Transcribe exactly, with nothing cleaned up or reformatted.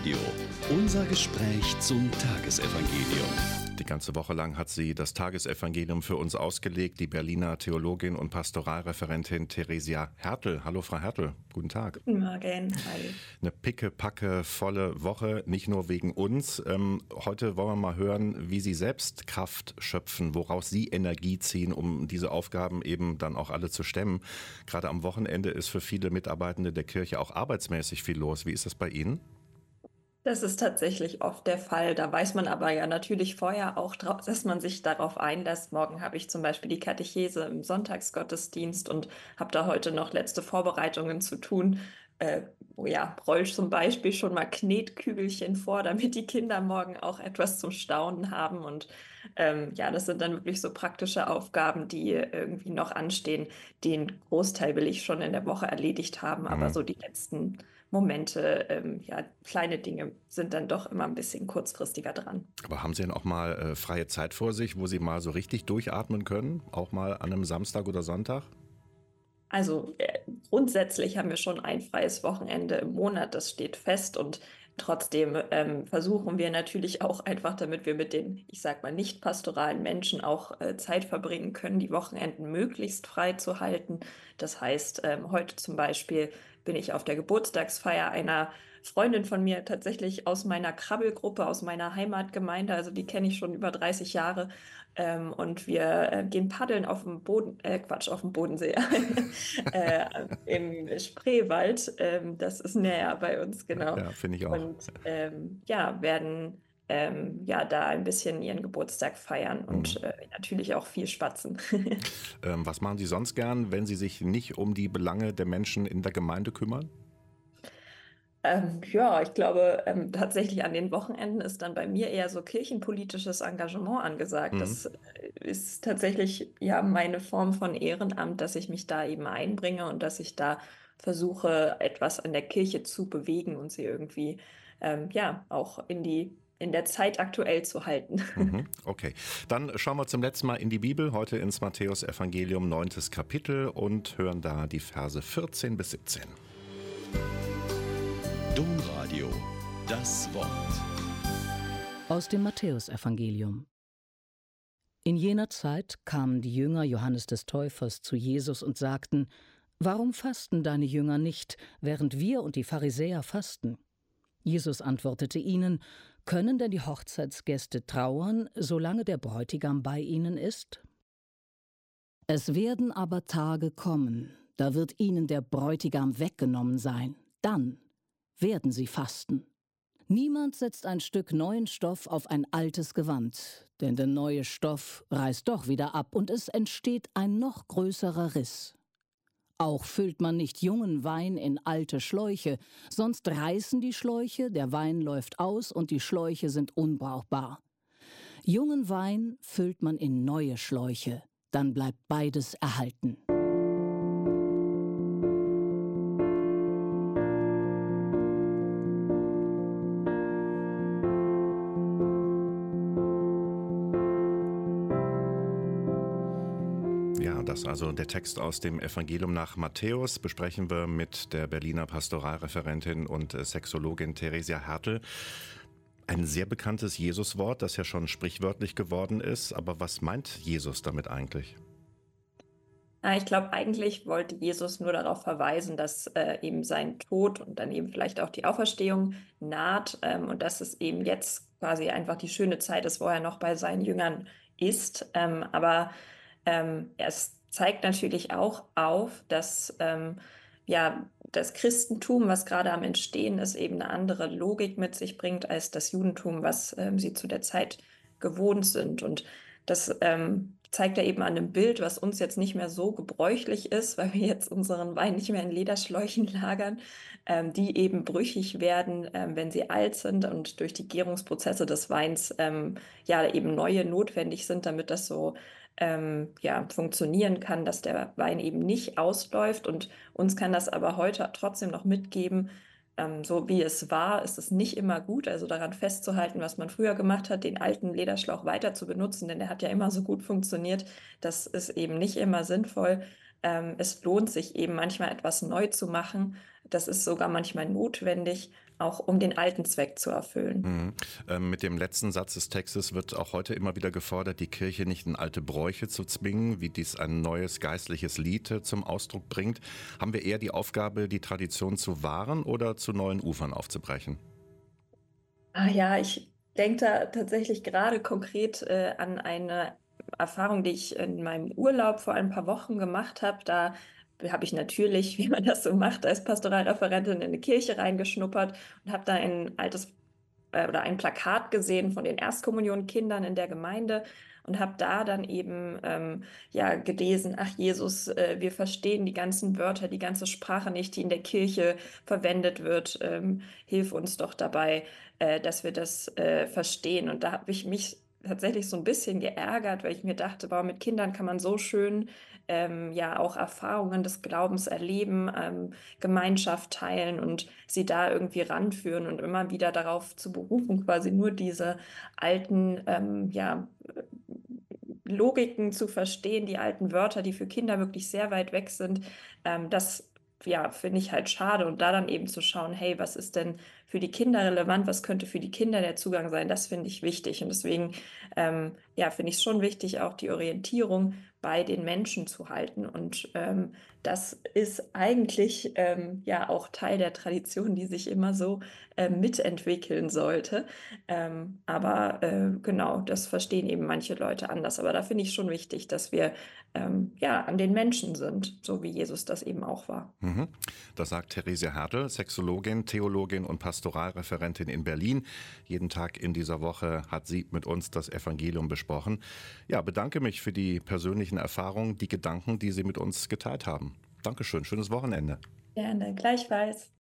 Domradio. Unser Gespräch zum Tagesevangelium. Die ganze Woche lang hat sie das Tagesevangelium für uns ausgelegt, die Berliner Theologin und Pastoralreferentin Theresia Hertel. Hallo Frau Hertel, guten Tag. Guten Morgen, hi. Eine picke-packe volle Woche, nicht nur wegen uns. Ähm, heute wollen wir mal hören, wie Sie selbst Kraft schöpfen, woraus Sie Energie ziehen, um diese Aufgaben eben dann auch alle zu stemmen. Gerade am Wochenende ist für viele Mitarbeitende der Kirche auch arbeitsmäßig viel los. Wie ist das bei Ihnen? Das ist tatsächlich oft der Fall. Da weiß man aber ja natürlich vorher auch, drau- dass man sich darauf einlässt. Morgen habe ich zum Beispiel die Katechese im Sonntagsgottesdienst und habe da heute noch letzte Vorbereitungen zu tun. Äh, oh ja, roll zum Beispiel schon mal Knetkügelchen vor, damit die Kinder morgen auch etwas zum Staunen haben. Und ähm, ja, das sind dann wirklich so praktische Aufgaben, die irgendwie noch anstehen. Den Großteil will ich schon in der Woche erledigt haben, aber Mhm. so die letzten Momente, ähm, ja, kleine Dinge sind dann doch immer ein bisschen kurzfristiger dran. Aber haben Sie denn auch mal äh, freie Zeit vor sich, wo Sie mal so richtig durchatmen können? Auch mal an einem Samstag oder Sonntag? Also äh, grundsätzlich haben wir schon ein freies Wochenende im Monat, das steht fest und trotzdem ähm, versuchen wir natürlich auch einfach, damit wir mit den, ich sag mal, nicht pastoralen Menschen auch äh, Zeit verbringen können, die Wochenenden möglichst frei zu halten. Das heißt, ähm, heute zum Beispiel bin ich auf der Geburtstagsfeier einer Freundin von mir tatsächlich aus meiner Krabbelgruppe, aus meiner Heimatgemeinde, also die kenne ich schon über dreißig Jahre. Ähm, und wir äh, gehen paddeln auf dem Boden, äh, Quatsch, auf dem Bodensee, äh, im Spreewald. Ähm, das ist näher bei uns, genau. Ja, finde ich auch. Und ähm, ja, werden ähm, ja da ein bisschen ihren Geburtstag feiern Mhm. und äh, natürlich auch viel spatzen. Ähm, was machen Sie sonst gern, wenn Sie sich nicht um die Belange der Menschen in der Gemeinde kümmern? Ähm, ja, ich glaube, ähm, tatsächlich an den Wochenenden ist dann bei mir eher so kirchenpolitisches Engagement angesagt. Mhm. Das äh, ist tatsächlich ja meine Form von Ehrenamt, dass ich mich da eben einbringe und dass ich da versuche, etwas an der Kirche zu bewegen und sie irgendwie ähm, ja auch in die in der Zeit aktuell zu halten. Mhm. Okay, dann schauen wir zum letzten Mal in die Bibel, heute ins Matthäusevangelium, neuntes Kapitel und hören da die Verse vierzehn bis siebzehn. Domradio. Das Wort. Aus dem Matthäusevangelium. In jener Zeit kamen die Jünger Johannes des Täufers zu Jesus und sagten: Warum fasten deine Jünger nicht, während wir und die Pharisäer fasten? Jesus antwortete ihnen: Können denn die Hochzeitsgäste trauern, solange der Bräutigam bei ihnen ist? Es werden aber Tage kommen, da wird ihnen der Bräutigam weggenommen sein. Dann werden sie fasten. Niemand setzt ein Stück neuen Stoff auf ein altes Gewand, denn der neue Stoff reißt doch wieder ab und es entsteht ein noch größerer Riss. Auch füllt man nicht jungen Wein in alte Schläuche, sonst reißen die Schläuche, der Wein läuft aus und die Schläuche sind unbrauchbar. Jungen Wein füllt man in neue Schläuche, dann bleibt beides erhalten. Ja, das also der Text aus dem Evangelium nach Matthäus besprechen wir mit der Berliner Pastoralreferentin und äh, Sexologin Theresia Hertel. Ein sehr bekanntes Jesuswort, das ja schon sprichwörtlich geworden ist. Aber was meint Jesus damit eigentlich? Ah, Ich glaube, eigentlich wollte Jesus nur darauf verweisen, dass äh, eben sein Tod und dann eben vielleicht auch die Auferstehung naht, ähm, und dass es eben jetzt quasi einfach die schöne Zeit ist, wo er noch bei seinen Jüngern ist. Ähm, aber ähm, es zeigt natürlich auch auf, dass ähm, ja das Christentum, was gerade am Entstehen ist, eben eine andere Logik mit sich bringt als das Judentum, was ähm, sie zu der Zeit gewohnt sind. Und das ähm, zeigt er eben an einem Bild, was uns jetzt nicht mehr so gebräuchlich ist, weil wir jetzt unseren Wein nicht mehr in Lederschläuchen lagern, ähm, die eben brüchig werden, ähm, wenn sie alt sind und durch die Gärungsprozesse des Weins ähm, ja eben neue notwendig sind, damit das so ähm, ja, funktionieren kann, dass der Wein eben nicht ausläuft. Und uns kann das aber heute trotzdem noch mitgeben, ähm, so wie es war, ist es nicht immer gut. Also daran festzuhalten, was man früher gemacht hat, den alten Lederschlauch weiter zu benutzen, denn der hat ja immer so gut funktioniert. Das ist eben nicht immer sinnvoll. Ähm, es lohnt sich eben manchmal etwas neu zu machen. Das ist sogar manchmal notwendig. auch um den alten Zweck zu erfüllen. Mhm. Ähm, mit dem letzten Satz des Textes wird auch heute immer wieder gefordert, die Kirche nicht in alte Bräuche zu zwingen, wie dies ein neues geistliches Lied äh, zum Ausdruck bringt. Haben wir eher die Aufgabe, die Tradition zu wahren oder zu neuen Ufern aufzubrechen? Ah ja, ich denke da tatsächlich gerade konkret äh, an eine Erfahrung, die ich in meinem Urlaub vor ein paar Wochen gemacht habe. Da habe ich natürlich, wie man das so macht, als Pastoralreferentin in eine Kirche reingeschnuppert und habe da ein altes äh, oder ein Plakat gesehen von den Erstkommunionkindern in der Gemeinde und habe da dann eben ähm, ja gelesen, ach Jesus, äh, wir verstehen die ganzen Wörter, die ganze Sprache nicht, die in der Kirche verwendet wird. Ähm, hilf uns doch dabei, äh, dass wir das äh, verstehen. Und da habe ich mich tatsächlich so ein bisschen geärgert, weil ich mir dachte, wow, mit Kindern kann man so schön ähm, ja auch Erfahrungen des Glaubens erleben, ähm, Gemeinschaft teilen und sie da irgendwie ranführen und immer wieder darauf zu berufen, quasi nur diese alten, ähm, ja, Logiken zu verstehen, die alten Wörter, die für Kinder wirklich sehr weit weg sind. Ähm, das ja, finde ich halt schade. Und da dann eben zu schauen, hey, was ist denn für die Kinder relevant? Was könnte für die Kinder der Zugang sein? Das finde ich wichtig. Und deswegen, ähm, ja, finde ich es schon wichtig, auch die Orientierung bei den Menschen zu halten. Und ähm, das ist eigentlich ähm, ja auch Teil der Tradition, die sich immer so äh, mitentwickeln sollte. Ähm, aber äh, genau, das verstehen eben manche Leute anders. Aber da finde ich schon wichtig, dass wir ähm, ja an den Menschen sind, so wie Jesus das eben auch war. Mhm. Das sagt Theresia Hertel, Sexologin, Theologin und Pastoralreferentin in Berlin. Jeden Tag in dieser Woche hat sie mit uns das Evangelium besprochen. Ja, bedanke mich für die persönlichen Erfahrungen, die Gedanken, die Sie mit uns geteilt haben. Dankeschön, schönes Wochenende. Gerne, gleichfalls.